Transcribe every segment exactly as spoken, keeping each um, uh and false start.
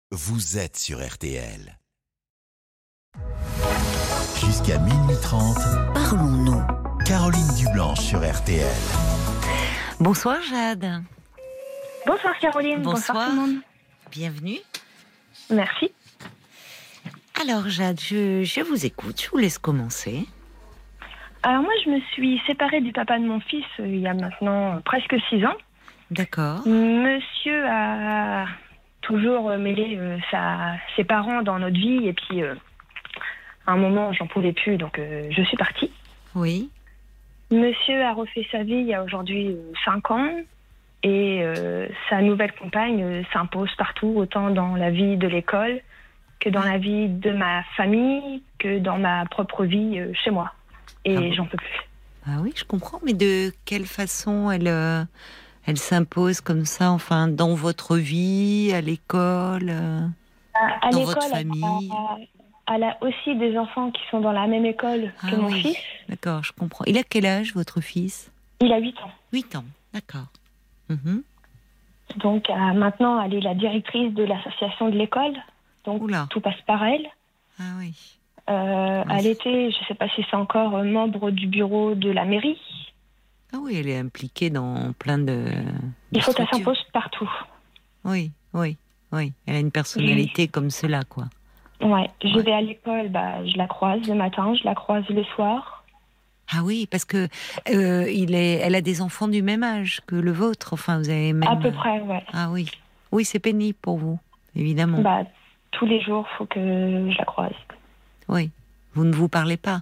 Vous êtes sur R T L. Jusqu'à minuit trente, parlons-nous. Caroline Dublanche sur R T L. Bonsoir Jade. Bonsoir Caroline, bonsoir, bonsoir tout le monde. Bienvenue. Merci. Alors Jade, je, je vous écoute, je vous laisse commencer. Alors moi je me suis séparée du papa de mon fils euh, il y a maintenant euh, presque six ans. D'accord. Monsieur a toujours euh, mêlé euh, sa, ses parents dans notre vie et puis euh, à un moment j'en pouvais plus donc euh, je suis partie. Oui. Monsieur a refait sa vie il y a aujourd'hui euh, cinq ans et euh, sa nouvelle compagne euh, s'impose partout, autant dans la vie de l'école que dans la vie de ma famille, que dans ma propre vie euh, chez moi. Et ah bon j'en peux plus. Ah oui, je comprends, mais de quelle façon elle, euh, elle s'impose comme ça, enfin, dans votre vie, à l'école, euh, À, à dans l'école, votre famille? elle a, elle a aussi des enfants qui sont dans la même école Ah que mon oui, fils. d'accord, je comprends. Il a quel âge, votre fils? Il a huit ans. huit ans, d'accord. Mhm. Donc euh, maintenant, elle est la directrice de l'association de l'école. Donc Oula. tout passe par elle. Ah oui. Euh, Ouais, elle c'est- était, je ne sais pas si c'est encore euh, membre du bureau de la mairie. Ah oui, elle est impliquée dans plein de, de Il faut qu'elle structures. s'impose partout. Oui, oui, oui. Elle a une personnalité comme cela, quoi. Ouais, je Ouais. vais à l'école, bah, je la croise le matin, je la croise le soir. Ah oui, parce que euh, il est, elle a des enfants du même âge que le vôtre. Enfin, vous avez même. À peu près, ouais. Ah oui, oui, c'est pénible pour vous, évidemment. Bah, tous les jours, il faut que je la croise. Oui, vous ne vous parlez pas.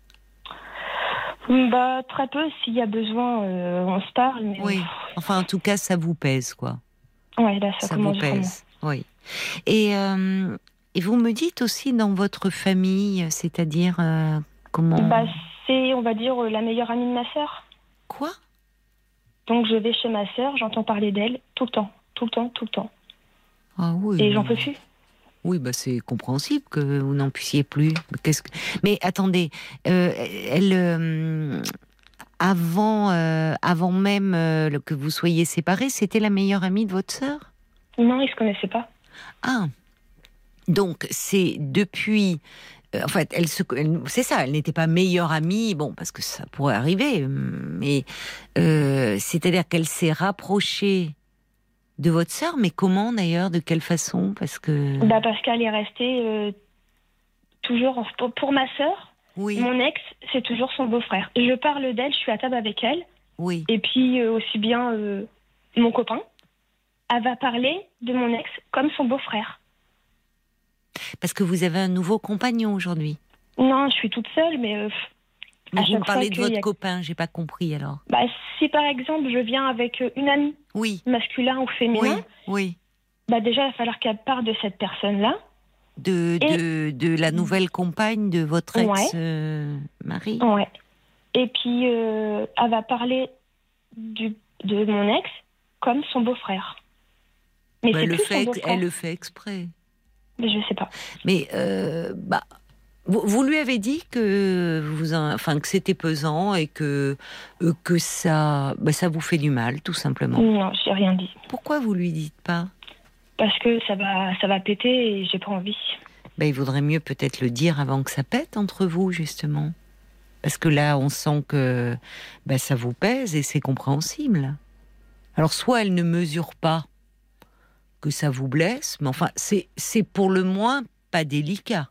Bah, très peu, s'il y a besoin, euh, on se parle. Mais Oui. Enfin, en tout cas, ça vous pèse, quoi. ouais, là, ça, Ça vous commence vraiment. pèse. Oui. Et euh, et vous me dites aussi dans votre famille, c'est-à-dire euh, comment. Bah, c'est, on va dire, euh, la meilleure amie de ma sœur. Quoi? Donc, je vais chez ma sœur, j'entends parler d'elle tout le temps, tout le temps, tout le temps. Ah oui. Et j'en peux plus. Oui, bah c'est compréhensible que vous n'en puissiez plus. Mais, qu'est-ce que... Mais attendez, euh, elle, euh, avant, euh, avant même euh, le- que vous soyez séparés, c'était la meilleure amie de votre sœur? Non, ils se connaissaient pas. Ah, donc c'est depuis. euh, en fait, elle se, elle- c'est ça, elle n'était pas meilleure amie, bon, parce que ça pourrait arriver, mais euh, c'est-à-dire qu'elle s'est rapprochée de votre sœur, mais comment d'ailleurs, de quelle façon? Parce que. Bah, parce qu'elle est restée euh, toujours. En... Pour, pour ma sœur, Oui, mon ex, c'est toujours son beau-frère. Je parle d'elle, je suis à table avec elle. oui. Et puis, euh, aussi bien euh, mon copain, elle va parler de mon ex comme son beau-frère. Parce que vous avez un nouveau compagnon aujourd'hui. Non, je suis toute seule, mais euh, Mais à vous me chaque parlez fois de qu'il votre y a- copain, j'ai pas compris alors. bah, si par exemple je viens avec euh, une amie, Oui, masculin ou féminin, oui, oui. bah déjà il va falloir qu'elle parle de cette personne-là. De, Et- de, de la nouvelle compagne de votre Ouais. ex-mari. Ouais. Et puis euh, elle va parler du, de mon ex comme son beau-frrère. Mais Bah, c'est elle, le plus son fait, ex- beau-frère. elle le fait exprès. Mais je sais pas. Mais euh, bah, vous, vous lui avez dit que vous, en- enfin que c'était pesant et que euh, que ça, bah, ça vous fait du mal, tout simplement. Non, j'ai rien dit. Pourquoi vous lui dites pas? Parce que ça va, ça va péter et j'ai pas envie. Bah, il vaudrait mieux peut-être le dire avant que ça pète entre vous, justement. Parce que là, on sent que bah, ça vous pèse et c'est compréhensible. Alors, soit elle ne mesure pas que ça vous blesse, mais enfin, c'est, c'est pour le moins pas délicat.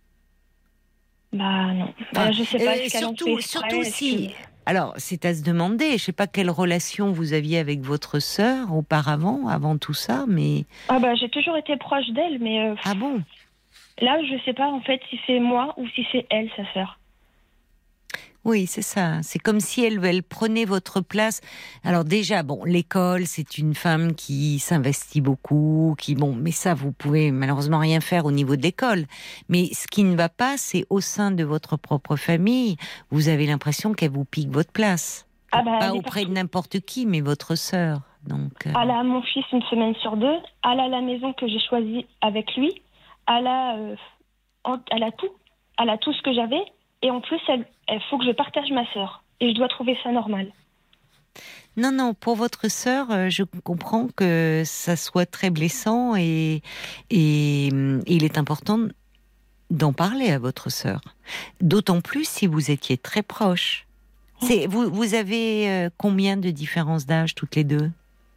Bah non. Bah, Enfin, je sais pas. euh, Est-ce qu'elle en surtout, fait exprès, surtout est-ce si... que- Alors, c'est à se demander, je sais pas quelle relation vous aviez avec votre sœur auparavant, avant tout ça, mais... Ah bah j'ai toujours été proche d'elle, mais euh, Ah bon? là je sais pas en fait si c'est moi ou si c'est elle, sa sœur. Oui, c'est ça. C'est comme si elle, elle prenait votre place. Alors déjà, bon, l'école, c'est une femme qui s'investit beaucoup, qui, bon, mais ça, vous pouvez malheureusement rien faire au niveau de l'école. Mais ce qui ne va pas, c'est au sein de votre propre famille, vous avez l'impression qu'elle vous pique votre place. Ah bah, Pas elle est auprès de partout. n'importe qui, mais votre sœur. Donc, euh, Elle a mon fils une semaine sur deux. Elle a la maison que j'ai choisie avec lui. Elle a, euh, en- elle a tout. Elle a tout ce que j'avais. Et en plus, elle, il faut que je partage ma sœur. Et je dois trouver ça normal. Non, non, pour votre sœur, euh, je comprends que ça soit très blessant et, et, et il est important d'en parler à votre sœur. D'autant plus si vous étiez très proches. C'est, vous, vous avez euh, combien de différence d'âge toutes les deux ?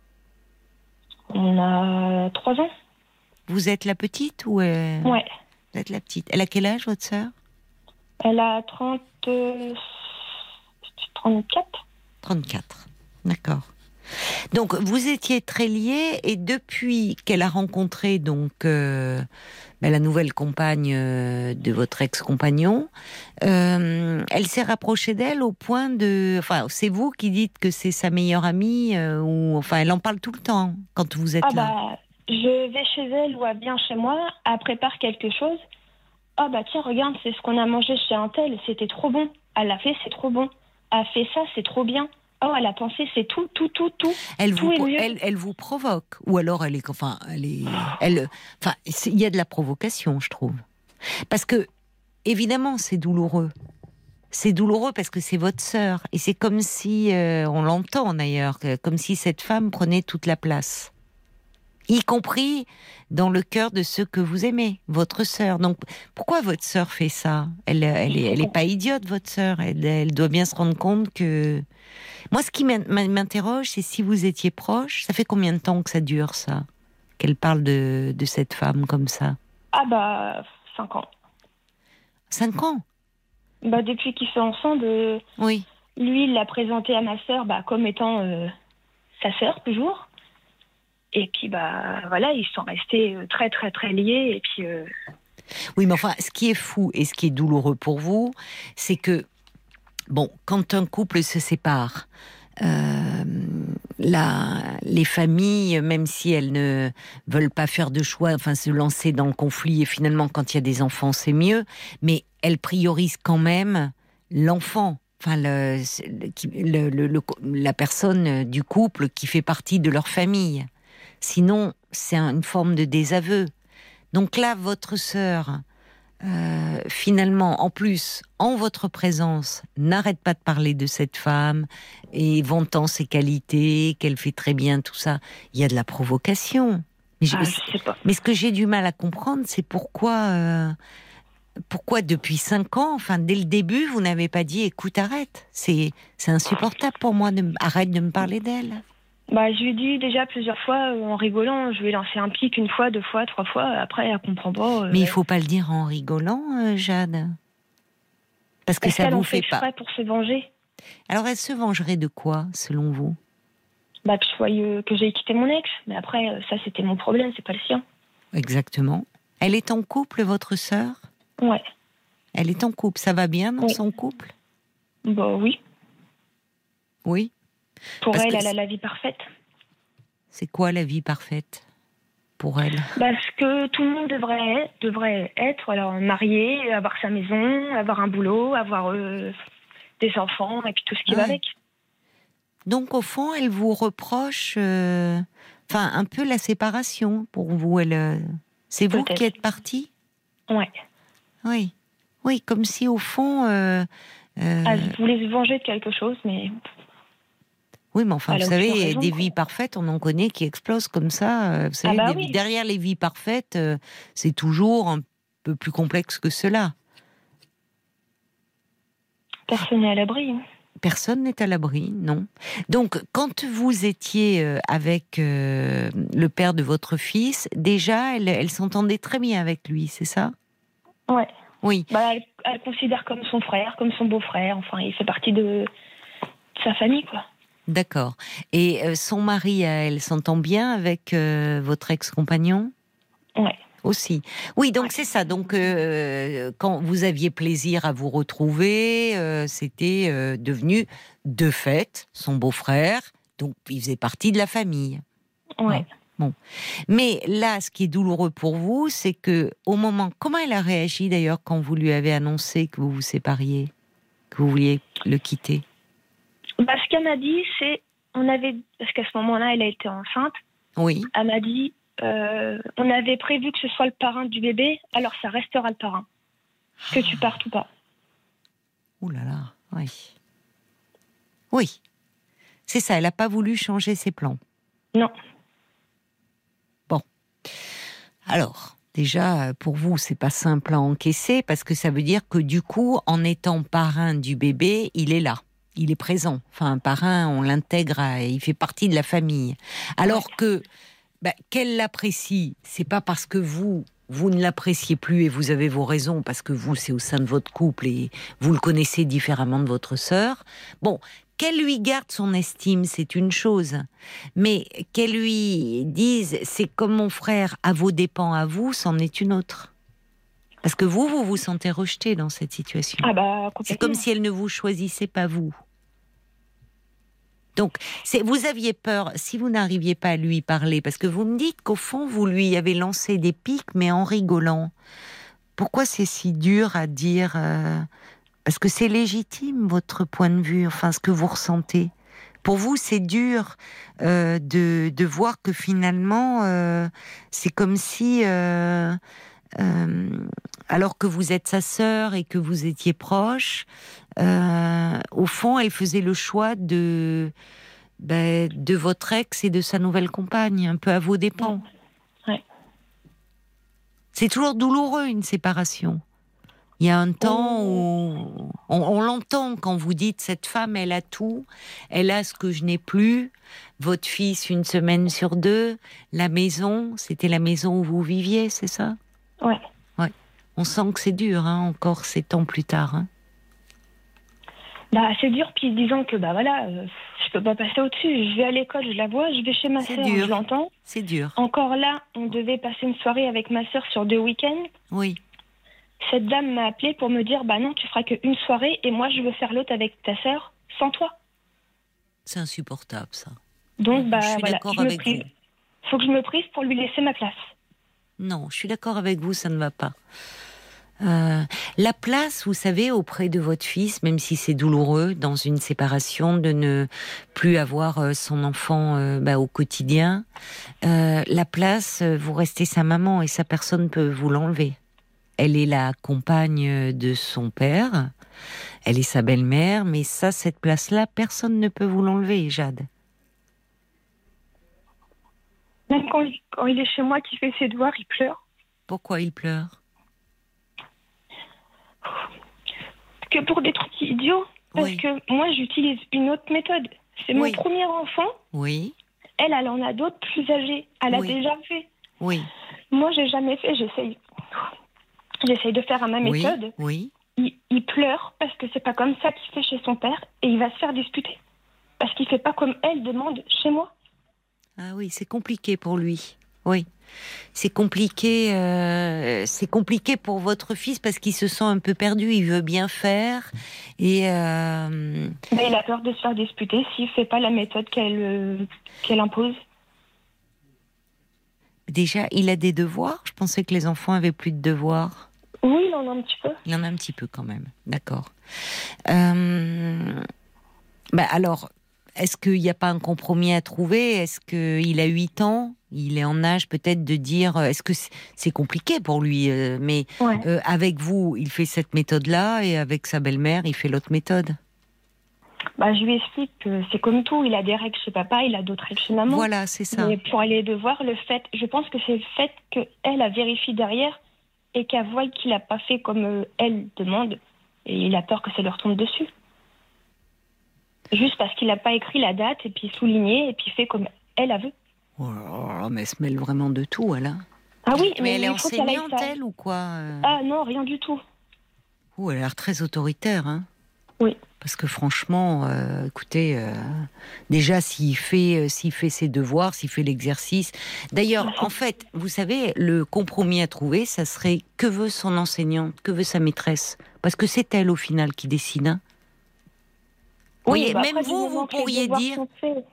On a trois ans. Vous êtes la petite ou euh... Ouais. Vous êtes la petite. Elle a quel âge, votre sœur ? Elle a trente, euh, trente-quatre. trente-quatre, d'accord. Donc, vous étiez très liés et depuis qu'elle a rencontré donc euh, ben, la nouvelle compagne euh, de votre ex-compagnon, euh, elle s'est rapprochée d'elle au point de... Enfin, c'est vous qui dites que c'est sa meilleure amie euh, ou enfin, elle en parle tout le temps quand vous êtes ah là. Bah, je vais chez elle ou elle vient chez moi, elle prépare quelque chose. Ah bah tiens, regarde, c'est ce qu'on a mangé chez un tel, c'était trop bon. Elle l'a fait, c'est trop bon. Elle a fait ça, c'est trop bien. Oh, elle a pensé, c'est tout, tout, tout, tout. Elle tout vous, est mieux. elle, elle vous provoque, ou alors elle est, enfin, elle est, elle, enfin, il y a de la provocation, je trouve, parce que évidemment c'est douloureux, c'est douloureux parce que c'est votre sœur et c'est comme si, euh, on l'entend d'ailleurs, comme si cette femme prenait toute la place, y compris dans le cœur de ceux que vous aimez, votre sœur. Donc pourquoi votre sœur fait ça ? Elle, elle est, elle est pas idiote, votre sœur. Elle, elle doit bien se rendre compte que. Moi, ce qui m'interroge, c'est si vous étiez proche. Ça fait combien de temps que ça dure, ça ? Qu'elle parle de, de cette femme comme ça ? Ah bah, cinq ans. Cinq ans ? Bah, depuis qu'ils sont ensemble, euh, oui. Lui, il l'a présentée à ma sœur bah, comme étant euh, sa sœur, toujours. Et puis, bah, voilà, ils sont restés très, très, très liés. Et puis... Euh... Oui, mais enfin, ce qui est fou et ce qui est douloureux pour vous, c'est que, bon, quand un couple se sépare, euh, la, les familles, même si elles ne veulent pas faire de choix, enfin se lancer dans le conflit, et finalement, quand il y a des enfants, c'est mieux, mais elles priorisent quand même l'enfant. Enfin, le, le, le, le, la personne du couple qui fait partie de leur famille. Sinon, c'est une forme de désaveu. Donc là, votre sœur, euh, finalement, en plus, en votre présence, n'arrête pas de parler de cette femme et vantant ses qualités, qu'elle fait très bien, tout ça. Il y a de la provocation. Mais, ah, je, je sais pas. mais ce que j'ai du mal à comprendre, c'est pourquoi... Euh, Pourquoi depuis cinq ans, enfin dès le début, vous n'avez pas dit écoute, arrête, c'est c'est insupportable pour moi, de, arrête de me parler d'elle. Bah, je lui ai dit déjà plusieurs fois euh, en rigolant, je lui ai lancé un pic une fois, deux fois, trois fois, après elle comprend pas. Euh, Mais il faut pas le dire en rigolant, euh, Jade, parce que ça vous fait, fait pas. Pour se venger. Alors elle se vengerait de quoi, selon vous ? Bah que je sois, euh, que j'ai quitté mon ex, mais après euh, ça c'était mon problème, c'est pas le sien. Exactement. Elle est en couple, votre sœur ? Ouais. Elle est en couple, ça va bien dans oui. son couple ? Bah oui. Oui. Pour Parce elle, elle a la vie parfaite. C'est quoi la vie parfaite pour elle ? Parce que tout le monde devrait être, devrait être alors marié, avoir sa maison, avoir un boulot, avoir euh, des enfants et puis tout ce qui ouais. va avec. Donc au fond, elle vous reproche, euh, enfin un peu la séparation pour vous. Elle, euh, c'est vous Peut-être. qui êtes partie ? Ouais. Oui, oui, comme si au fond... Euh, euh... Ah, je voulais se venger de quelque chose, mais... Oui, mais enfin, vous savez, raison, des quoi. vies parfaites, on en connaît qui explosent comme ça. Vous savez, ah bah des, oui. derrière les vies parfaites, euh, c'est toujours un peu plus complexe que cela. Personne n'est à l'abri. Personne n'est à l'abri, non. Donc, quand vous étiez euh, avec euh, le père de votre fils, déjà, elle, elle s'entendait très bien avec lui, c'est ça ? Ouais. Oui. Bah, elle, elle considère comme son frère, comme son beau-frère. Enfin, il fait partie de, de sa famille, quoi. D'accord. Et euh, son mari, elle s'entend bien avec euh, votre ex-compagnon ? Ouais. Aussi. Oui, donc ouais. c'est ça. Donc, euh, quand vous aviez plaisir à vous retrouver, euh, c'était euh, devenu, de fait, son beau-frère. Donc, il faisait partie de la famille. Ouais. Hein. Bon. Mais là, ce qui est douloureux pour vous, c'est que au moment, comment elle a réagi d'ailleurs quand vous lui avez annoncé que vous vous sépariez, que vous vouliez le quitter ? Bah, ce qu'elle m'a dit, c'est, on avait, parce qu'à ce moment-là, elle a été enceinte. Oui. Elle m'a dit, euh, on avait prévu que ce soit le parrain du bébé, alors ça restera le parrain, que tu partes ou pas. Ouh là là, oui. Oui. C'est ça, elle n'a pas voulu changer ses plans. Non. Bon. Alors, déjà, pour vous, c'est pas simple à encaisser, parce que ça veut dire que du coup, en étant parrain du bébé, il est là. Il est présent. Enfin, un parrain, on l'intègre, à, il fait partie de la famille. Alors ouais. que, bah, qu'elle l'apprécie, c'est pas parce que vous, vous ne l'appréciez plus, et vous avez vos raisons, parce que vous, c'est au sein de votre couple, et vous le connaissez différemment de votre sœur. Bon, qu'elle lui garde son estime, c'est une chose. Mais qu'elle lui dise, c'est comme mon frère, à vos dépens, à vous, c'en est une autre. Parce que vous, vous vous sentez rejeté dans cette situation. Ah bah, c'est comme si elle ne vous choisissait pas, vous. Donc, c'est, vous aviez peur, si vous n'arriviez pas à lui parler, parce que vous me dites qu'au fond, vous lui avez lancé des pics, mais en rigolant. Pourquoi c'est si dur à dire euh, parce que c'est légitime, votre point de vue, enfin, ce que vous ressentez. Pour vous, c'est dur euh, de, de voir que finalement, euh, c'est comme si... Euh, Euh, alors que vous êtes sa sœur et que vous étiez proche, euh, au fond, elle faisait le choix de, ben, de votre ex et de sa nouvelle compagne, un peu à vos dépens. Ouais. C'est toujours douloureux, une séparation. Il y a un temps où on, on l'entend quand vous dites cette femme, elle a tout, elle a ce que je n'ai plus. Votre fils, une semaine sur deux, la maison, c'était la maison où vous viviez, c'est ça ? Ouais. Ouais. On sent que c'est dur, hein, encore sept ans plus tard. Hein. Bah, c'est dur, puis disons que bah voilà, euh, je peux pas passer au-dessus. Je vais à l'école, je la vois, je vais chez ma c'est sœur, dur. je l'entends. C'est dur. Encore là, on devait passer une soirée avec ma sœur sur deux week-ends. Oui. Cette dame m'a appelée pour me dire, bah non, tu feras qu'une soirée et moi je veux faire l'autre avec ta sœur, sans toi. C'est insupportable, ça. Donc, bah je suis voilà, d'accord je me avec prive. vous. Faut que je me prive pour lui laisser ma place. Non, je suis d'accord avec vous, ça ne va pas. Euh, la place, vous savez, auprès de votre fils, même si c'est douloureux dans une séparation de ne plus avoir son enfant euh, bah, au quotidien, euh, la place, vous restez sa maman et ça, personne ne peut vous l'enlever. Elle est la compagne de son père, elle est sa belle-mère, mais ça, cette place-là, personne ne peut vous l'enlever, Jade. Même quand il, quand il est chez moi, qu'il fait ses devoirs, il pleure. Pourquoi il pleure ? Que pour des trucs idiots. Parce oui. que moi, j'utilise une autre méthode. C'est oui. mon premier enfant. Oui. Elle, elle en a d'autres plus âgés. Elle oui. a déjà fait. Oui. Moi, j'ai jamais fait. J'essaye. J'essaye de faire à ma méthode. Oui. Il, il pleure parce que c'est pas comme ça qu'il fait chez son père et il va se faire disputer. Parce qu'il fait pas comme elle demande chez moi. Ah oui, c'est compliqué pour lui. Oui, c'est compliqué. Euh, c'est compliqué pour votre fils parce qu'il se sent un peu perdu. Il veut bien faire et. Euh... Mais il a peur de se faire disputer s'il fait pas la méthode qu'elle euh, qu'elle impose. Déjà, il a des devoirs. Je pensais que les enfants avaient plus de devoirs. Oui, il en a un petit peu. Il en a un petit peu quand même. D'accord. Euh... Bah alors. Est-ce qu'il n'y a pas un compromis à trouver ? Est-ce qu'il a huit ans ? Il est en âge peut-être de dire... Est-ce que c'est, c'est compliqué pour lui ? euh, Mais ouais. euh, avec vous, il fait cette méthode-là et avec sa belle-mère, il fait l'autre méthode. Bah, je lui explique que c'est comme tout. Il a des règles chez papa, il a d'autres règles chez maman. Voilà, c'est ça. Mais pour aller devoir, le fait... Je pense que c'est le fait qu'elle a vérifié derrière et qu'elle voit qu'il n'a pas fait comme euh, elle demande. Et il a peur que ça lui retombe dessus. Juste parce qu'il n'a pas écrit la date et puis souligné et puis fait comme elle a vu. Oh là là, mais elle se mêle vraiment de tout, elle. Hein. Ah oui, mais, mais elle est enseignante, elle, ou quoi euh... Ah non, rien du tout. Oh, elle a l'air très autoritaire, hein. Oui. Parce que franchement, euh, écoutez, euh, déjà s'il fait, euh, s'il fait ses devoirs, s'il fait l'exercice. D'ailleurs, en fait, vous savez, le compromis à trouver, ça serait que veut son enseignante, que veut sa maîtresse, parce que c'est elle au final qui décide. Hein. Oui, oui, bah même après, vous, vous pourriez dire. Comment ?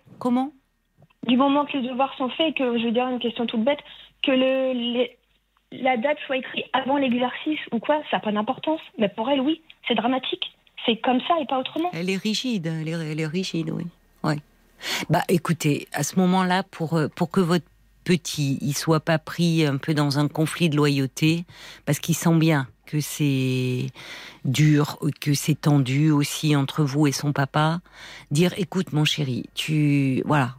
Du moment que les devoirs sont faits, que je veux dire une question toute bête, que le, les, la date soit écrite avant l'exercice ou quoi, ça n'a pas d'importance. Mais pour elle, oui, c'est dramatique. C'est comme ça et pas autrement. Elle est rigide, elle est, elle est rigide, oui. Ouais. Bah, écoutez, à ce moment-là, pour pour que votre petit, il soit pas pris un peu dans un conflit de loyauté, parce qu'il sent bien que c'est dur, que c'est tendu aussi entre vous et son papa. Dire, écoute mon chéri, tu, voilà,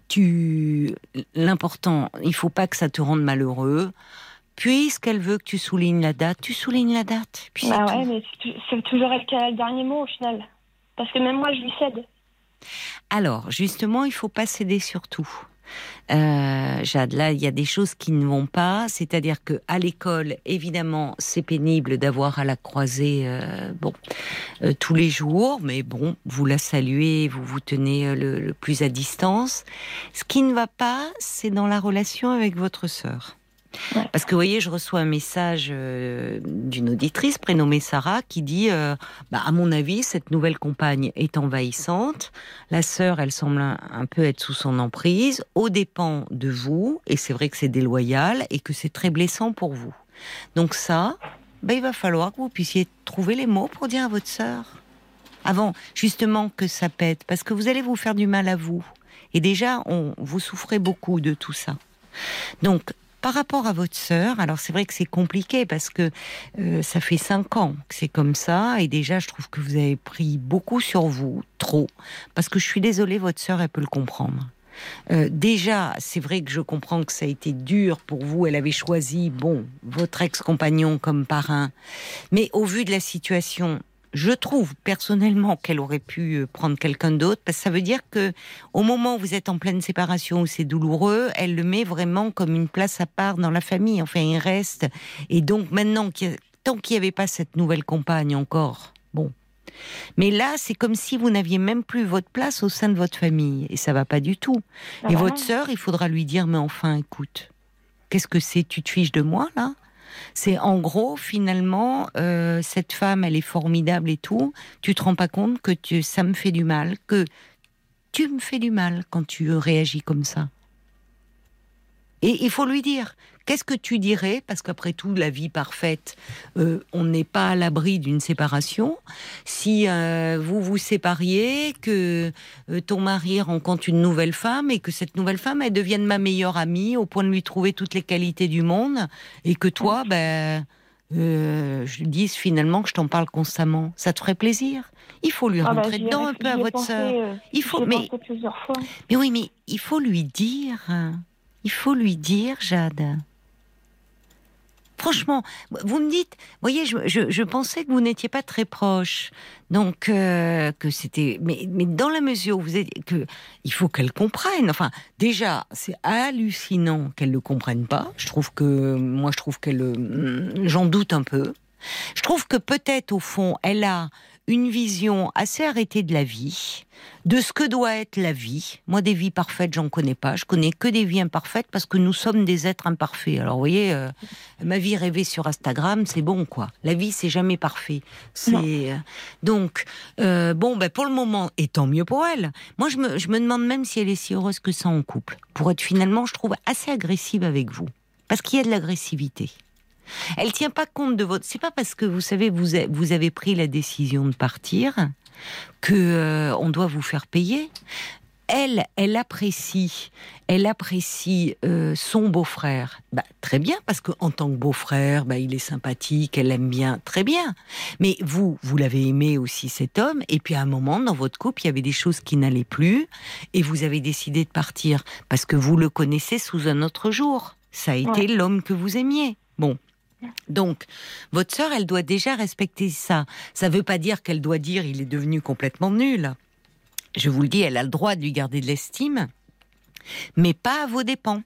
tu, l'important, il faut pas que ça te rende malheureux. Puisqu'elle veut que tu soulignes la date, tu soulignes la date. Puis bah ouais, tout. Mais c'est, c'est toujours elle qui a le dernier mot au final. Parce que même moi, je lui cède. Alors, justement, il faut pas céder sur tout. Euh, Jade, là, il y a des choses qui ne vont pas. C'est-à-dire que à l'école, évidemment, c'est pénible d'avoir à la croiser, euh, bon, euh, tous les jours. Mais bon, vous la saluez, vous vous tenez le, le plus à distance. Ce qui ne va pas, c'est dans la relation avec votre sœur. Ouais. Parce que vous voyez, je reçois un message euh, d'une auditrice prénommée Sarah qui dit euh, bah, à mon avis, cette nouvelle compagne est envahissante. La sœur, elle semble un, un peu être sous son emprise, aux dépens de vous. Et c'est vrai que c'est déloyal et que c'est très blessant pour vous. Donc ça, bah, il va falloir que vous puissiez trouver les mots pour dire à votre sœur. Avant, justement, que ça pète. Parce que vous allez vous faire du mal à vous. Et déjà, on, vous souffrez beaucoup de tout ça. Donc, par rapport à votre sœur, alors c'est vrai que c'est compliqué parce que euh, ça fait cinq ans que c'est comme ça et déjà je trouve que vous avez pris beaucoup sur vous, trop, parce que je suis désolée, votre sœur elle peut le comprendre. Euh, déjà, c'est vrai que je comprends que ça a été dur pour vous, elle avait choisi, bon, votre ex-compagnon comme parrain, mais au vu de la situation, je trouve personnellement qu'elle aurait pu prendre quelqu'un d'autre, parce que ça veut dire que au moment où vous êtes en pleine séparation, où c'est douloureux, elle le met vraiment comme une place à part dans la famille. Enfin, il reste. Et donc maintenant, tant qu'il n'y avait pas cette nouvelle compagne encore, bon. Mais là, c'est comme si vous n'aviez même plus votre place au sein de votre famille, et ça va pas du tout. Ah et ouais. Votre sœur, il faudra lui dire, mais enfin, écoute, qu'est-ce que c'est ? Tu te fiches de moi là ? C'est en gros, finalement, euh, cette femme, elle est formidable et tout. Tu te rends pas compte que tu, ça me fait du mal, que tu me fais du mal quand tu réagis comme ça. Et il faut lui dire, qu'est-ce que tu dirais ? Parce qu'après tout, la vie parfaite, euh, on n'est pas à l'abri d'une séparation. Si euh, vous vous sépariez, que euh, ton mari rencontre une nouvelle femme et que cette nouvelle femme, elle devienne ma meilleure amie au point de lui trouver toutes les qualités du monde et que toi, ben, euh, je lui dise finalement que je t'en parle constamment. Ça te ferait plaisir ? Il faut lui ah rentrer bah, dedans un peu à votre sœur. Euh, il faut, mais, fois. mais oui, mais il faut lui dire... Il faut lui dire, Jade. Franchement, vous me dites, voyez, je, je, je pensais que vous n'étiez pas très proche, donc euh, que c'était, mais, mais dans la mesure où vous êtes, que il faut qu'elle comprenne. Enfin, déjà, c'est hallucinant qu'elle ne comprenne pas. Je trouve que, moi, je trouve qu'elle, j'en doute un peu. Je trouve que peut-être au fond, elle a une vision assez arrêtée de la vie, de ce que doit être la vie. Moi, des vies parfaites, j'en connais pas. Je connais que des vies imparfaites parce que nous sommes des êtres imparfaits. Alors, vous voyez, euh, ma vie rêvée sur Instagram, c'est bon, quoi. La vie, c'est jamais parfait. C'est euh, donc euh, bon, ben pour le moment, et tant mieux pour elle. Moi, je me, je me demande même si elle est si heureuse que ça en couple. Pour être finalement, je trouve assez agressive avec vous, parce qu'il y a de l'agressivité. Elle tient pas compte de votre... C'est pas parce que, vous savez, vous, a... vous avez pris la décision de partir que euh, on doit vous faire payer. Elle, elle apprécie, elle apprécie euh, son beau-frère. Bah, très bien, parce qu'en tant que beau-frère, bah, il est sympathique, elle l'aime bien, très bien. Mais vous, vous l'avez aimé aussi, cet homme, et puis à un moment, dans votre couple, il y avait des choses qui n'allaient plus, et vous avez décidé de partir, parce que vous le connaissez sous un autre jour. Ça a été ouais. l'homme que vous aimiez. Bon. Donc, votre sœur, elle doit déjà respecter ça. Ça ne veut pas dire qu'elle doit dire il est devenu complètement nul. Je vous le dis, elle a le droit de lui garder de l'estime, mais pas à vos dépens.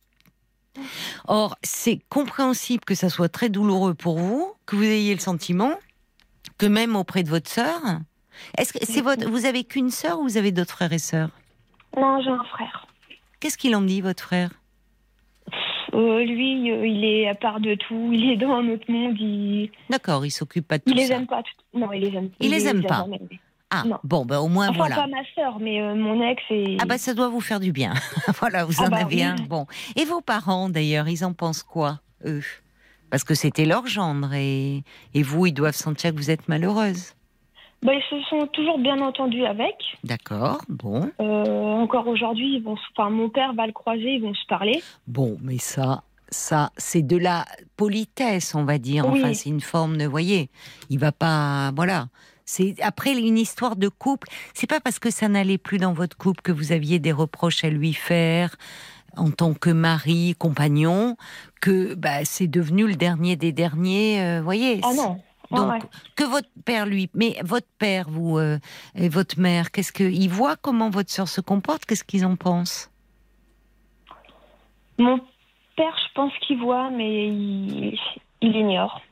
Or, c'est compréhensible que ça soit très douloureux pour vous, que vous ayez le sentiment que même auprès de votre sœur, est-ce que c'est votre, vous avez qu'une sœur ou vous avez d'autres frères et sœurs ? Non, j'ai un frère. Qu'est-ce qu'il en dit, votre frère ? Euh, lui, euh, il est à part de tout, il est dans un autre monde. Il... D'accord, il s'occupe pas de tout il ça. Il les aime pas. Tout... Non, il les aime. Il, il les aime les pas. Aime. Ah, non. bon, ben au moins enfin, voilà. Enfin, pas ma sœur, mais euh, mon ex et... Ah bah ça doit vous faire du bien. Voilà, vous ah en bah, avez oui. un. Bon. Et vos parents, d'ailleurs, ils en pensent quoi, eux ? Parce que c'était leur gendre et, et vous, ils doivent sentir que vous êtes malheureuse. Bah, ils se sont toujours bien entendus avec. D'accord, bon. Euh, encore aujourd'hui, ils vont, enfin, mon père va le croiser, ils vont se parler. Bon, mais ça, ça, c'est de la politesse, on va dire. Oui. Enfin, c'est une forme de, voyez, il va pas, voilà. C'est après une histoire de couple. C'est pas parce que ça n'allait plus dans votre couple que vous aviez des reproches à lui faire en tant que mari, compagnon, que bah, c'est devenu le dernier des derniers. Euh, voyez. Ah non. Donc, ouais. que votre père, lui, mais votre père, vous euh, et votre mère, qu'est-ce que, ils voient comment votre sœur se comporte, qu'est-ce qu'ils en pensent? Mon père, je pense qu'il voit, mais il, il ignore.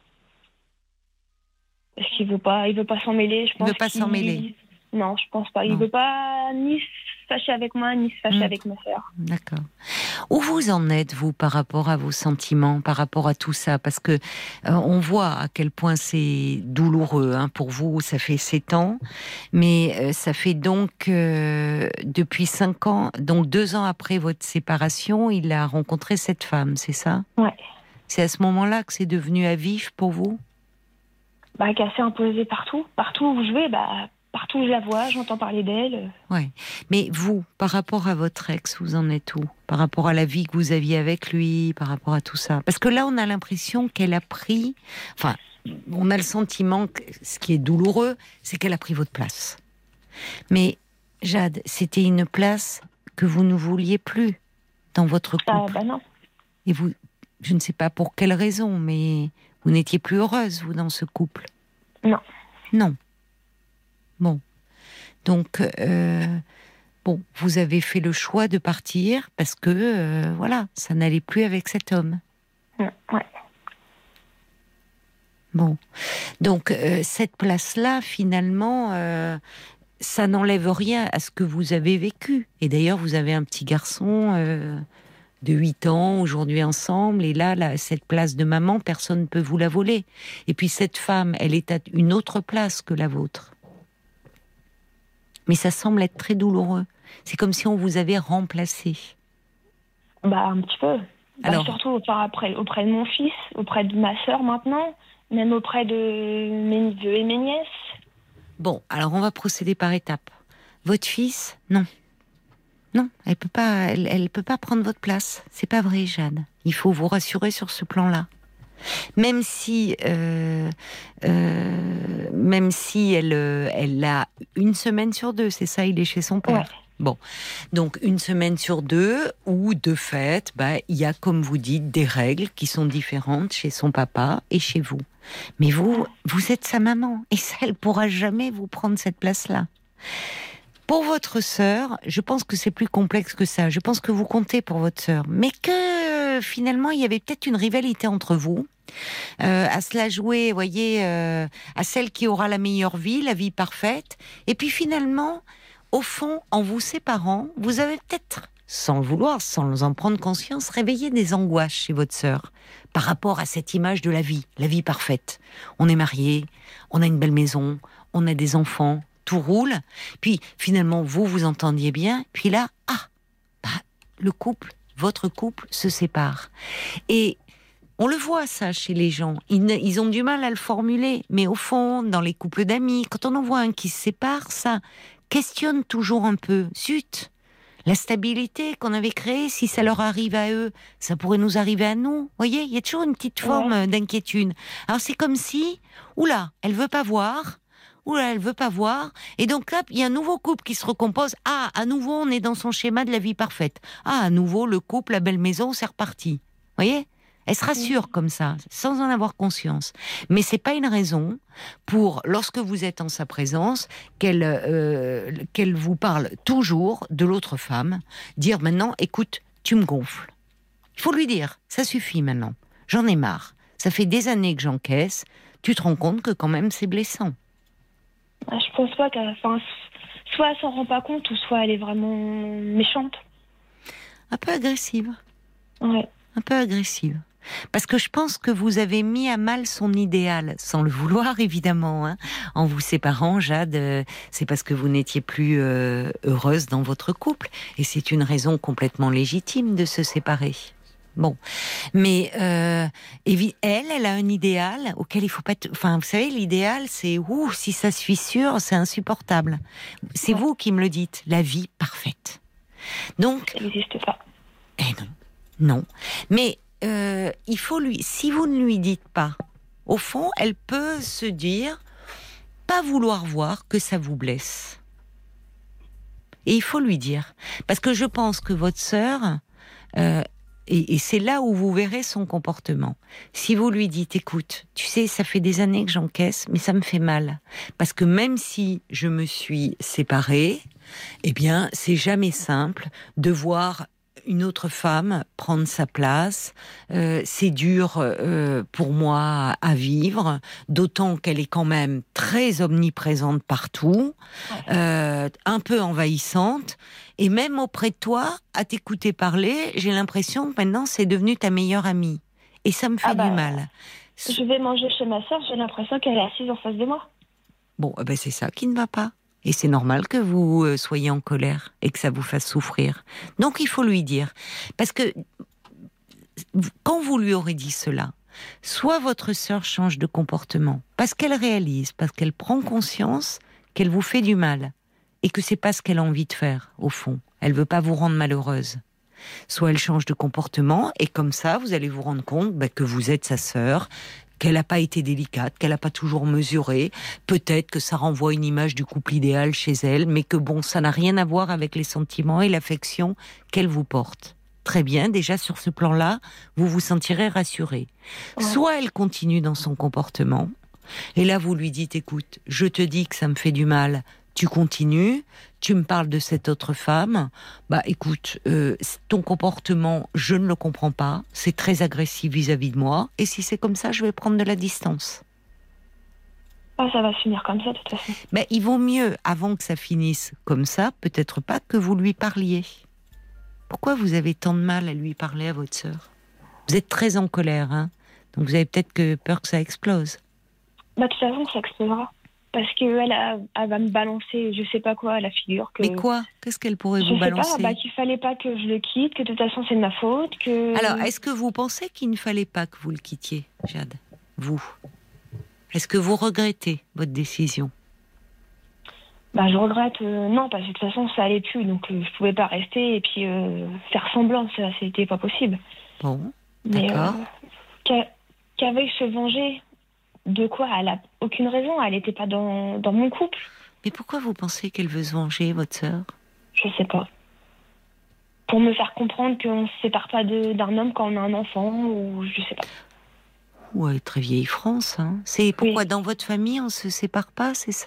Parce qu'il veut pas, il veut pas s'en mêler. Je pense il veut pas qu'il... s'en mêler. Non, je pense pas. Il Non. veut pas ni se fâcher avec moi, ni se fâcher Mmh. avec ma sœur. D'accord. Où vous en êtes, vous, par rapport à vos sentiments, par rapport à tout ça? Parce que euh, on voit à quel point c'est douloureux, hein, pour vous. Ça fait sept ans, mais euh, ça fait donc euh, depuis cinq ans, donc deux ans après votre séparation, il a rencontré cette femme, c'est ça? Ouais. C'est à ce moment-là que c'est devenu à vif pour vous? Bah, qu'elle s'est imposée partout. Partout où je vais, bah, partout où je la vois, j'entends parler d'elle. Ouais. Mais vous, par rapport à votre ex, vous en êtes où? Par rapport à la vie que vous aviez avec lui, par rapport à tout ça? Parce que là, on a l'impression qu'elle a pris... Enfin, on a le sentiment que ce qui est douloureux, c'est qu'elle a pris votre place. Mais, Jade, c'était une place que vous ne vouliez plus dans votre couple. Ah, bah non. Et vous, je ne sais pas pour quelle raison, mais vous n'étiez plus heureuse, vous, dans ce couple? Non. Non. Bon. Donc, euh, bon, vous avez fait le choix de partir parce que, euh, voilà, ça n'allait plus avec cet homme. Non, ouais. Bon. Donc, euh, cette place-là, finalement, euh, ça n'enlève rien à ce que vous avez vécu. Et d'ailleurs, vous avez un petit garçon euh, de huit ans, aujourd'hui ensemble, et là, là, cette place de maman, personne ne peut vous la voler. Et puis, cette femme, elle est à une autre place que la vôtre. Mais ça semble être très douloureux. C'est comme si on vous avait remplacé. Bah, un petit peu. Bah, Alors... surtout enfin, après, auprès de mon fils, auprès de ma sœur maintenant, même auprès de mes neveux et mes nièces. Bon, alors on va procéder par étapes. Votre fils, non. Non, elle peut pas, elle, elle peut pas prendre votre place. C'est pas vrai, Jeanne. Il faut vous rassurer sur ce plan-là. Même si, euh, euh, même si elle, elle a une semaine sur deux, c'est ça, il est chez son père. Ouais. Bon, donc une semaine sur deux, où de fait, bah, il y a, comme vous dites, des règles qui sont différentes chez son papa et chez vous. Mais vous, vous êtes sa maman, et ça, elle pourra jamais vous prendre cette place-là. Pour votre sœur, je pense que c'est plus complexe que ça. Je pense que vous comptez pour votre sœur, mais que finalement, il y avait peut-être une rivalité entre vous, euh, à se la jouer, voyez, euh, à celle qui aura la meilleure vie, la vie parfaite. Et puis finalement, au fond, en vous séparant, vous avez peut-être, sans le vouloir, sans en prendre conscience, réveillé des angoisses chez votre sœur par rapport à cette image de la vie, la vie parfaite. On est mariés, on a une belle maison, on a des enfants, tout roule. Puis finalement, vous vous entendiez bien. Puis là, ah, bah, le couple, votre couple se sépare. Et on le voit ça chez les gens. Ils, ne, ils ont du mal à le formuler. Mais au fond, dans les couples d'amis, quand on en voit un qui se sépare, ça questionne toujours un peu. Zut, la stabilité qu'on avait créée, si ça leur arrive à eux, ça pourrait nous arriver à nous. Vous voyez, il y a toujours une petite forme ouais. d'inquiétude. Alors c'est comme si, oula, elle veut pas voir. Oula, elle veut pas voir. Et donc là, il y a un nouveau couple qui se recompose. Ah, à nouveau, on est dans son schéma de la vie parfaite. Ah, à nouveau, le couple, la belle maison, c'est reparti. Vous voyez ? Elle se rassure comme ça, sans en avoir conscience. Mais c'est pas une raison pour, lorsque vous êtes en sa présence, qu'elle, euh, qu'elle vous parle toujours de l'autre femme, dire maintenant, écoute, tu me gonfles. Il faut lui dire, ça suffit maintenant. J'en ai marre. Ça fait des années que j'encaisse. Tu te rends compte que quand même c'est blessant. Je pense pas qu'elle... Enfin, soit elle s'en rend pas compte, ou soit elle est vraiment méchante. Un peu agressive. Ouais. Un peu agressive. Parce que je pense que vous avez mis à mal son idéal, sans le vouloir évidemment, hein. En vous séparant, Jade, euh, c'est parce que vous n'étiez plus euh, heureuse dans votre couple. Et c'est une raison complètement légitime de se séparer. Bon, mais euh, elle, elle a un idéal auquel il faut pas. T... Enfin, vous savez, l'idéal, c'est ouh, si ça se fissure, c'est insupportable. C'est ouais. vous qui me le dites, la vie parfaite. Donc, ça n'existe pas. Eh non, non. Mais euh, il faut lui. Si vous ne lui dites pas, au fond, elle peut se dire, pas vouloir voir que ça vous blesse. Et il faut lui dire, parce que je pense que votre sœur. Euh, Et, et c'est là où vous verrez son comportement. Si vous lui dites, écoute, tu sais, ça fait des années que j'encaisse, mais ça me fait mal. Parce que même si je me suis séparée, eh bien, c'est jamais simple de voir une autre femme prendre sa place. Euh, c'est dur euh, pour moi à vivre, d'autant qu'elle est quand même très omniprésente partout, euh, un peu envahissante. Et même auprès de toi, à t'écouter parler, j'ai l'impression que maintenant, c'est devenu ta meilleure amie. Et ça me fait ah bah, du mal. Je vais manger chez ma sœur, j'ai l'impression qu'elle est assise en face de moi. Bon, eh ben c'est ça qui ne va pas. Et c'est normal que vous euh, soyez en colère et que ça vous fasse souffrir. Donc, il faut lui dire. Parce que, quand vous lui aurez dit cela, soit votre sœur change de comportement, parce qu'elle réalise, parce qu'elle prend conscience qu'elle vous fait du mal. Et que c'est pas ce qu'elle a envie de faire, au fond. Elle veut pas vous rendre malheureuse. Soit elle change de comportement, et comme ça, vous allez vous rendre compte bah, que vous êtes sa sœur, qu'elle n'a pas été délicate, qu'elle n'a pas toujours mesuré. Peut-être que ça renvoie une image du couple idéal chez elle, mais que bon, ça n'a rien à voir avec les sentiments et l'affection qu'elle vous porte. Très bien, déjà sur ce plan-là, vous vous sentirez rassuré. Ouais. Soit elle continue dans son comportement, et là vous lui dites, écoute, je te dis que ça me fait du mal, tu continues, tu me parles de cette autre femme, bah écoute, euh, ton comportement, je ne le comprends pas, c'est très agressif vis-à-vis de moi, et si c'est comme ça, je vais prendre de la distance. Ah, ça va finir comme ça, de toute façon. Mais il vaut mieux, avant que ça finisse comme ça, peut-être pas que vous lui parliez. Pourquoi vous avez tant de mal à lui parler à votre sœur ? Vous êtes très en colère, hein ? Donc vous avez peut-être que peur que ça explose. Bah, de toute façon, ça explosera. Parce qu'elle elle va me balancer, je sais pas quoi, à la figure. Que... Mais quoi ? Qu'est-ce qu'elle pourrait je vous balancer ? Je sais pas, bah, qu'il fallait pas que je le quitte, que de toute façon c'est de ma faute, que... Alors, est-ce que vous pensez qu'il ne fallait pas que vous le quittiez, Jade ? Vous ? Est-ce que vous regrettez votre décision ? Bah, je regrette, euh, non, parce que de toute façon ça allait plus, donc euh, je pouvais pas rester et puis euh, faire semblant, ça c'était pas possible. Bon, d'accord. Mais, euh, qu'avec se venger... De quoi ? Elle n'a aucune raison, elle n'était pas dans, dans mon couple. Mais pourquoi vous pensez qu'elle veut se venger, votre sœur ? Je sais pas. Pour me faire comprendre qu'on ne se sépare pas de, d'un homme quand on a un enfant, ou je sais pas. Ouais, très vieille France, hein. C'est pourquoi oui. Dans votre famille, on ne se sépare pas, c'est ça ?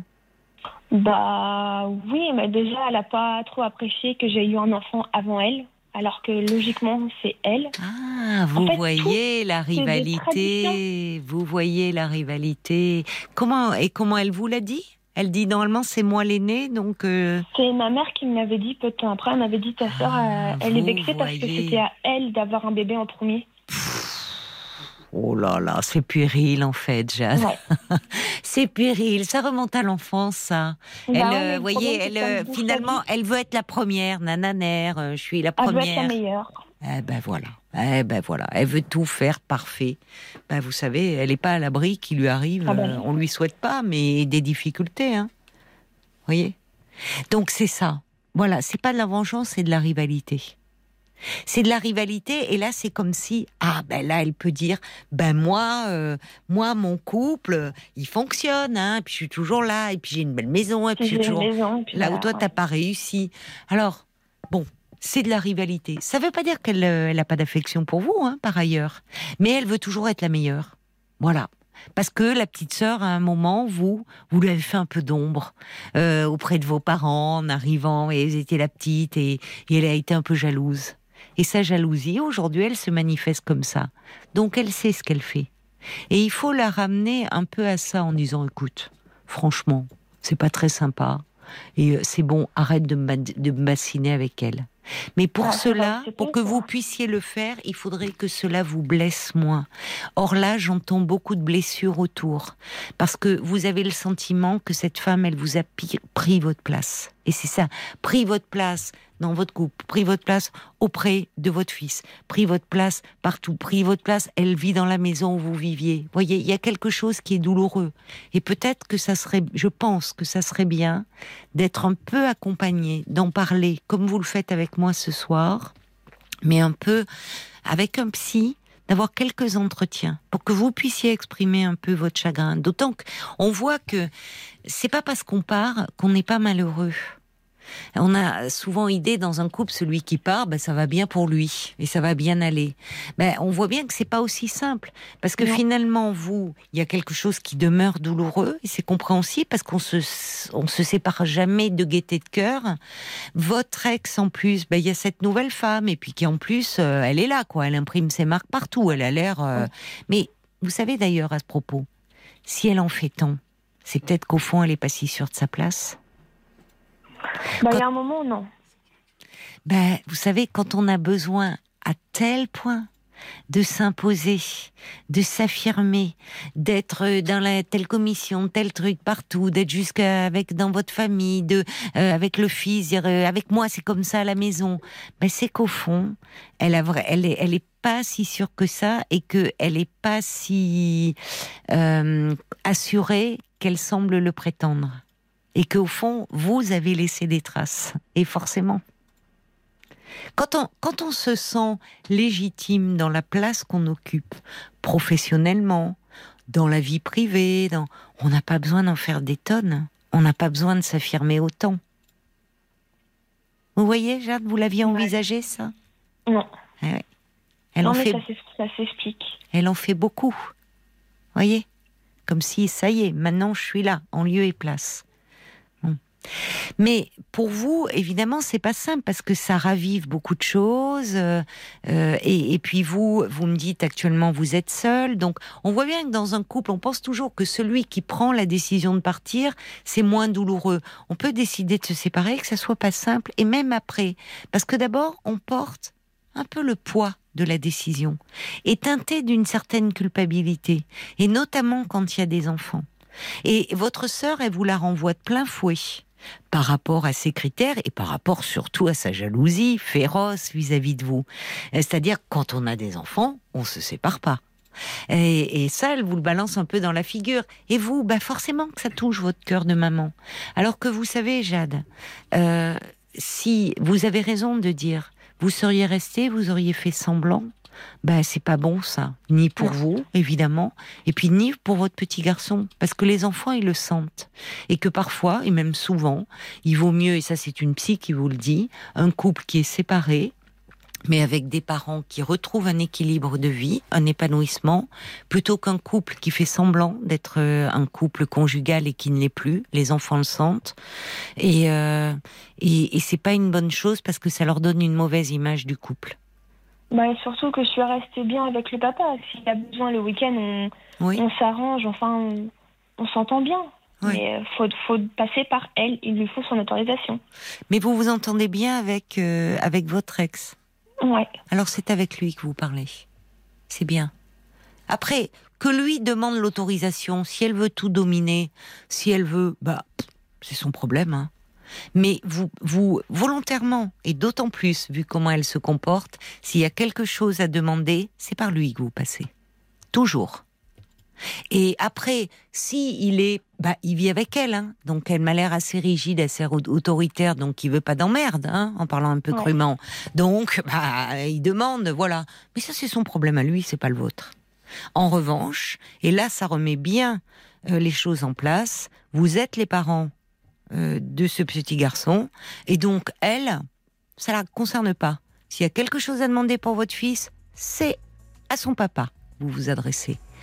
Bah oui, mais déjà, elle n'a pas trop apprécié que j'ai eu un enfant avant elle. Alors que logiquement, c'est elle. Ah, vous en fait, voyez tout, la rivalité. Vous voyez la rivalité. Comment et comment elle vous l'a dit ? Elle dit normalement c'est moi l'aîné, donc. Euh... C'est ma mère qui me l'avait dit peu de temps après. Elle m'avait dit ta sœur, ah, elle est vexée voyez. Parce que c'était à elle d'avoir un bébé en premier. Oh là là, c'est puéril en fait, Jade. Ouais. C'est puéril, ça remonte à l'enfance, ça. Bah elle, ouais, euh, voyez, elle, euh, finalement, elle veut être la première, nananère, euh, je suis la première. Elle veut être la meilleure. Eh ben voilà, eh ben voilà, elle veut tout faire parfait. Ben vous savez, elle n'est pas à l'abri qui lui arrive, ah ben euh, on lui souhaite pas, mais des difficultés, hein. Voyez. Donc c'est ça. Voilà, c'est pas de la vengeance, c'est de la rivalité. C'est de la rivalité et là c'est comme si ah ben là elle peut dire ben moi euh, moi mon couple il fonctionne hein, et puis je suis toujours là et puis j'ai une belle maison et puis j'ai toujours maison, puis là où toi ouais. T'as pas réussi. Alors bon, c'est de la rivalité. Ça veut pas dire qu'elle euh, elle a pas d'affection pour vous hein, par ailleurs, mais elle veut toujours être la meilleure. Voilà. Parce que la petite sœur, à un moment, vous, vous lui avez fait un peu d'ombre euh, auprès de vos parents en arrivant, et vous étiez la petite, et, et elle a été un peu jalouse. Et sa jalousie, aujourd'hui, elle se manifeste comme ça. Donc, elle sait ce qu'elle fait. Et il faut la ramener un peu à ça en disant, écoute, franchement, c'est pas très sympa. Et c'est bon, arrête de me, de me bassiner avec elle. Mais pour Ah, cela, c'est pour que ça. vous puissiez le faire, il faudrait que cela vous blesse moins. Or là, j'entends beaucoup de blessures autour. Parce que vous avez le sentiment que cette femme, elle vous a pi- pris votre place. Et c'est ça, pris votre place dans votre couple, pris votre place auprès de votre fils, pris votre place partout, pris votre place, elle vit dans la maison où vous viviez. Vous voyez, il y a quelque chose qui est douloureux. Et peut-être que ça serait, je pense que ça serait bien d'être un peu accompagné, d'en parler, comme vous le faites avec moi ce soir, mais un peu avec un psy, d'avoir quelques entretiens pour que vous puissiez exprimer un peu votre chagrin. D'autant qu'on voit que c'est pas parce qu'on part qu'on n'est pas malheureux. On a souvent idée dans un couple, celui qui part, ben ça va bien pour lui et ça va bien aller. Ben on voit bien que c'est pas aussi simple parce que Non. finalement vous, il y a quelque chose qui demeure douloureux et c'est compréhensible parce qu'on se on se sépare jamais de gaieté de cœur. Votre ex en plus, ben il y a cette nouvelle femme et puis qui en plus euh, elle est là quoi, elle imprime ses marques partout, elle a l'air. Euh... Mais vous savez d'ailleurs à ce propos, si elle en fait tant, c'est peut-être qu'au fond elle est pas si sûre de sa place. Bah, il Quand- y a un moment, non. Ben, vous savez, quand on a besoin à tel point de s'imposer, de s'affirmer, d'être dans la telle commission, tel truc partout, d'être jusqu'à avec dans votre famille, de euh, avec le fils, dire euh, avec moi c'est comme ça à la maison. Ben c'est qu'au fond, elle a vrai, elle est, elle est pas si sûre que ça et que elle est pas si euh, assurée qu'elle semble le prétendre. Et qu'au fond, vous avez laissé des traces. Et forcément. Quand on, quand on se sent légitime dans la place qu'on occupe, professionnellement, dans la vie privée, dans... on n'a pas besoin d'en faire des tonnes. On n'a pas besoin de s'affirmer autant. Vous voyez, Jade, vous l'aviez envisagé, ça ? Non. Ah ouais. Elle non, en mais fait... ça, s'ex- ça s'explique. Elle en fait beaucoup. Vous voyez ? Comme si, ça y est, maintenant je suis là, en lieu et place. Mais pour vous, évidemment, c'est pas simple parce que ça ravive beaucoup de choses. Euh, euh, et, et puis vous, vous me dites actuellement, vous êtes seul. Donc, on voit bien que dans un couple, on pense toujours que celui qui prend la décision de partir, c'est moins douloureux. On peut décider de se séparer, que ça soit pas simple, et même après, parce que d'abord, on porte un peu le poids de la décision, et teinté d'une certaine culpabilité, et notamment quand il y a des enfants. Et votre sœur, elle vous la renvoie de plein fouet par rapport à ses critères et par rapport surtout à sa jalousie féroce vis-à-vis de vous. C'est-à-dire, quand on a des enfants, on se sépare pas. Et, et ça, elle vous le balance un peu dans la figure. Et vous, bah forcément que ça touche votre cœur de maman. Alors que vous savez, Jade, euh, si vous avez raison de dire, vous seriez restée, vous auriez fait semblant, ben c'est pas bon ça, ni pour Non. vous évidemment, et puis ni pour votre petit garçon, parce que les enfants ils le sentent, et que parfois et même souvent, il vaut mieux, et ça c'est une psy qui vous le dit, un couple qui est séparé, mais avec des parents qui retrouvent un équilibre de vie, un épanouissement, plutôt qu'un couple qui fait semblant d'être un couple conjugal et qui ne l'est plus. Les enfants le sentent, et euh, et, et c'est pas une bonne chose parce que ça leur donne une mauvaise image du couple. Bah, surtout que je suis restée bien avec le papa. S'il a besoin le week-end, on, Oui. on s'arrange, enfin, on, on s'entend bien. Oui. Mais il faut, faut passer par elle, il lui faut son autorisation. Mais vous vous entendez bien avec euh, avec votre ex. Ouais. Alors c'est avec lui que vous parlez. C'est bien. Après, que lui demande l'autorisation, si elle veut tout dominer, si elle veut, bah, c'est son problème, hein. Mais vous, vous, volontairement, et d'autant plus, vu comment elle se comporte, s'il y a quelque chose à demander, c'est par lui que vous passez. Toujours. Et après, si il est, bah, il vit avec elle, hein, donc elle m'a l'air assez rigide, assez autoritaire, donc il veut pas d'emmerde, hein, en parlant un peu Ouais. crûment. Donc, bah, il demande, voilà. Mais ça, c'est son problème à lui, c'est pas le vôtre. En revanche, et là, ça remet bien euh, les choses en place. Vous êtes les parents euh, de ce petit garçon, et donc elle, ça la concerne pas. S'il y a quelque chose à demander pour votre fils, c'est à son papa que vous vous adressez.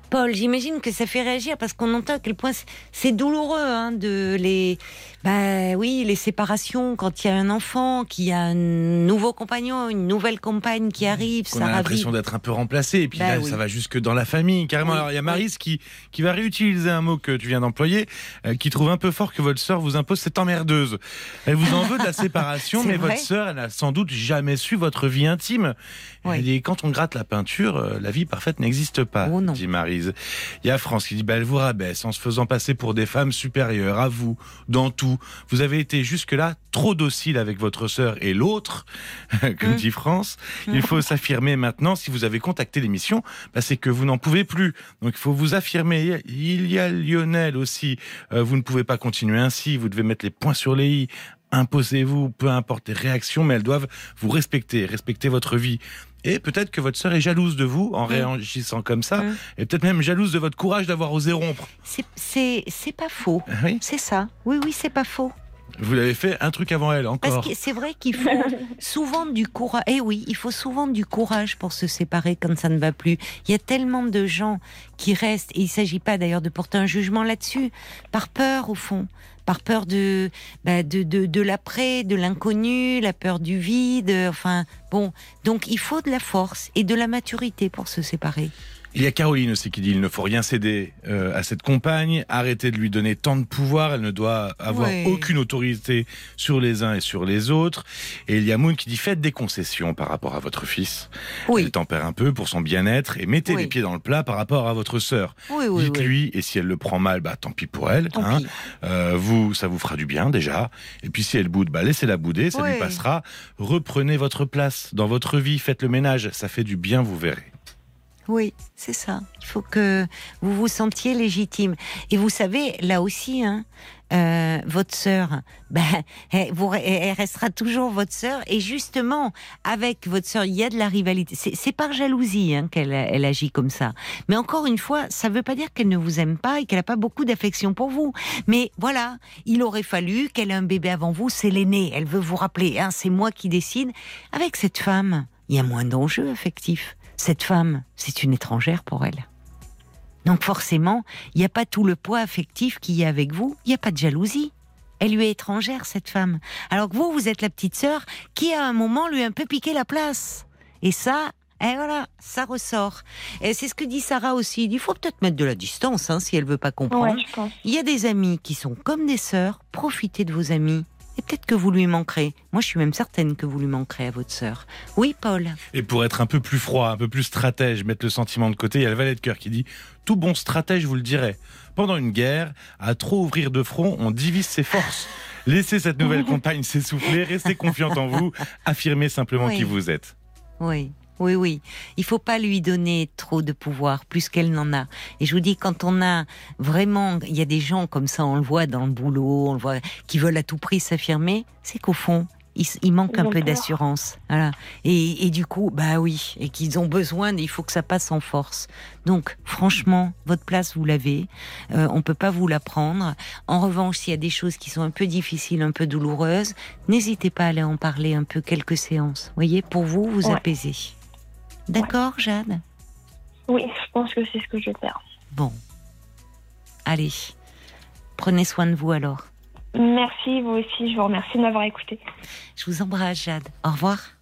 Paul, j'imagine que ça fait réagir parce qu'on entend à quel point c'est, c'est douloureux hein, de les, bah oui, les séparations quand il y a un enfant, qu'il y a un nouveau compagnon, une nouvelle compagne qui arrive, On ça a ravive. l'impression d'être un peu remplacé et puis Bah là oui. ça va jusque dans la famille carrément. Oui, Alors il y a oui. Maryse qui qui va réutiliser un mot que tu viens d'employer, euh, qui trouve un peu fort que votre sœur vous impose cette emmerdeuse. Elle vous en veut de la séparation, C'est mais vrai. votre sœur elle n'a sans doute jamais su votre vie intime. Oui. Elle dit quand on gratte la peinture, euh, la vie parfaite n'existe pas, Oh non. dit Maryse. Il y a France qui dit bah, elle vous rabaisse en se faisant passer pour des femmes supérieures à vous dans tout. Vous avez été jusque-là trop docile avec votre sœur et l'autre, comme Mmh. dit France. Il faut s'affirmer maintenant. Si vous avez contacté l'émission, bah, c'est que vous n'en pouvez plus. Donc il faut vous affirmer. Il y a Lionel aussi. Euh, vous ne pouvez pas continuer ainsi. Vous devez mettre les points sur les i. Imposez-vous, peu importe les réactions, mais elles doivent vous respecter, respecter votre vie. Et peut-être que votre sœur est jalouse de vous en Mmh. réagissant comme ça, Mmh. et peut-être même jalouse de votre courage d'avoir osé rompre. C'est, c'est, c'est pas faux. Oui. C'est ça. Oui, oui, c'est pas faux. Vous l'avez fait un truc avant elle, encore. Parce que c'est vrai qu'il faut souvent du courage. Eh oui, il faut souvent du courage pour se séparer quand ça ne va plus. Il y a tellement de gens qui restent, et il ne s'agit pas d'ailleurs de porter un jugement là-dessus, par peur au fond, par peur de, bah, de, de, de l'après, de l'inconnu, la peur du vide. Enfin, bon, donc il faut de la force et de la maturité pour se séparer. Il y a Caroline aussi qui dit il ne faut rien céder euh, à cette compagne, arrêtez de lui donner tant de pouvoir, elle ne doit avoir Ouais. aucune autorité sur les uns et sur les autres. Et il y a Moon qui dit faites des concessions par rapport à votre fils. Oui, Elle tempère un peu pour son bien-être et mettez Oui. les pieds dans le plat par rapport à votre sœur. oui, oui. oui. Dites-lui, et si elle le prend mal, bah tant pis pour elle. Tant hein. pis. Euh, vous, ça vous fera du bien déjà. Et puis si elle boude, bah laissez-la bouder, ça Ouais. lui passera. Reprenez votre place dans votre vie, faites le ménage, ça fait du bien, vous verrez. Oui, c'est ça. Il faut que vous vous sentiez légitime. Et vous savez, là aussi, hein, euh, votre sœur, ben, elle, vous, elle restera toujours votre sœur. Et justement, avec votre sœur, il y a de la rivalité. C'est, c'est par jalousie hein, qu'elle elle agit comme ça. Mais encore une fois, ça ne veut pas dire qu'elle ne vous aime pas et qu'elle n'a pas beaucoup d'affection pour vous. Mais voilà, il aurait fallu qu'elle ait un bébé avant vous. C'est l'aîné. Elle veut vous rappeler, hein, c'est moi qui décide. Avec cette femme, il y a moins d'enjeux affectifs. Cette femme, c'est une étrangère pour elle. Donc forcément, il n'y a pas tout le poids affectif qu'il y a avec vous, il n'y a pas de jalousie. Elle lui est étrangère, cette femme. Alors que vous, vous êtes la petite sœur qui, à un moment, lui a un peu piqué la place. Et ça, et voilà, ça ressort. Et c'est ce que dit Sarah aussi. Il faut peut-être mettre de la distance, hein, si elle ne veut pas comprendre. Ouais, je pense. Il y a des amis qui sont comme des sœurs, profitez de vos amis. Et peut-être que vous lui manquerez. Moi, je suis même certaine que vous lui manquerez à votre sœur. Oui, Paul. Et pour être un peu plus froid, un peu plus stratège, mettre le sentiment de côté, il y a le valet de cœur qui dit « Tout bon stratège vous le dirait. Pendant une guerre, à trop ouvrir de front, on divise ses forces. Laissez cette nouvelle compagne s'essouffler, restez confiante en vous, affirmez simplement Oui. qui vous êtes. » Oui, oui, oui. Il faut pas lui donner trop de pouvoir, plus qu'elle n'en a. Et je vous dis, quand on a vraiment, il y a des gens comme ça, on le voit dans le boulot, on le voit, qui veulent à tout prix s'affirmer, c'est qu'au fond, il, il manque Ils un ont peu peur. d'assurance. Voilà. Et, et du coup, bah oui, et qu'ils ont besoin, il faut que ça passe en force. Donc, franchement, votre place, vous l'avez. Euh, on peut pas vous la prendre. En revanche, s'il y a des choses qui sont un peu difficiles, un peu douloureuses, n'hésitez pas à aller en parler un peu, quelques séances. Vous voyez, pour vous, vous Ouais. apaiser. D'accord, Jade ? Oui, je pense que c'est ce que je vais faire. Bon. Allez. Prenez soin de vous alors. Merci, vous aussi. Je vous remercie de m'avoir écouté. Je vous embrasse, Jade. Au revoir.